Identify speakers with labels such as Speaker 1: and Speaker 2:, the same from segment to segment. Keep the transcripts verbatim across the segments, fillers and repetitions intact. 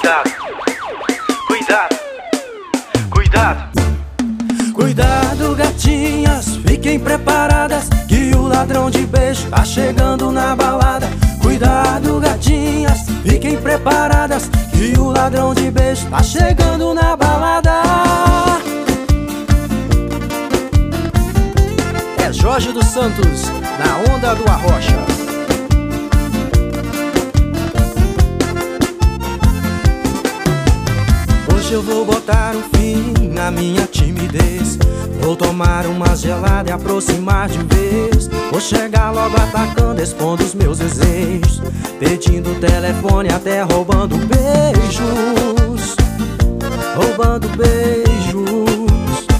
Speaker 1: Cuidado, cuidado, cuidado.
Speaker 2: Cuidado, gatinhas, fiquem preparadas, que o ladrão de beijo tá chegando na balada. Cuidado, gatinhas, fiquem preparadas, que o ladrão de beijo tá chegando na balada. É Jorge dos Santos, na onda do Arrocha. Hoje eu vou botar um fim na minha timidez. Vou tomar uma gelada e aproximar de vez. Vou chegar logo atacando, expondo os meus desejos, pedindo telefone, até roubando beijos. Roubando beijos.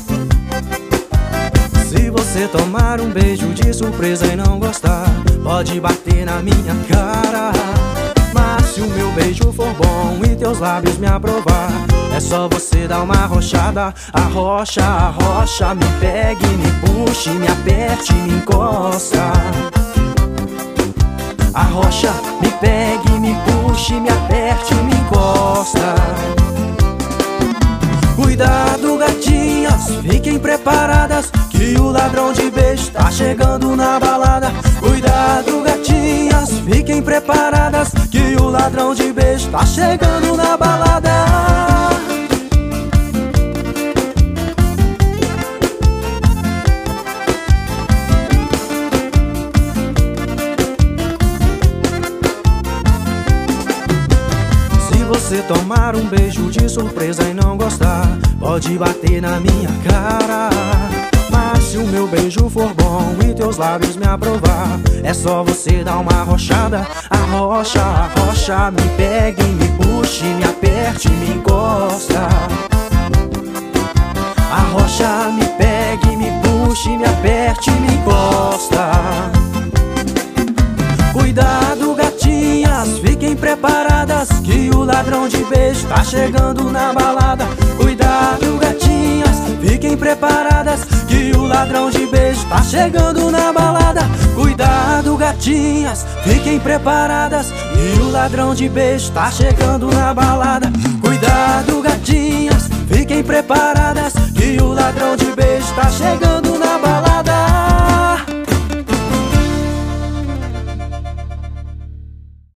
Speaker 2: Se você tomar um beijo de surpresa e não gostar, pode bater na minha cara. Mas se o meu beijo for bom e teus lábios me aprovar, é só você dar uma arrochada. Arrocha, arrocha, me pegue, me puxe, me aperte, me encosta. Arrocha, me pegue, me puxe, me aperte, me encosta. Cuidado, gatinhas, fiquem preparadas, que o ladrão de beijo tá chegando na balada. Cuidado, gatinhas, fiquem preparadas, que o ladrão de beijo tá chegando na balada. Se você tomar um beijo de surpresa e não gostar, pode bater na minha cara. Mas se o meu beijo for bom e teus lábios me aprovar, é só você dar uma arrochada. Arrocha, arrocha, me pegue, me puxe, me aperte, me encosta. Arrocha, me pegue, me puxe, me aperte, me encosta. Cuidado, gatinhas, fiquem preparadas, que o ladrão de beijo tá chegando na balada. Cuidado, gatinhas, fiquem preparadas, que o ladrão de beijo tá chegando na balada. Cuidado, gatinhas, fiquem preparadas, que o ladrão de beijo tá chegando na balada. Cuidado, gatinhas, fiquem preparadas, que o ladrão de beijo tá chegando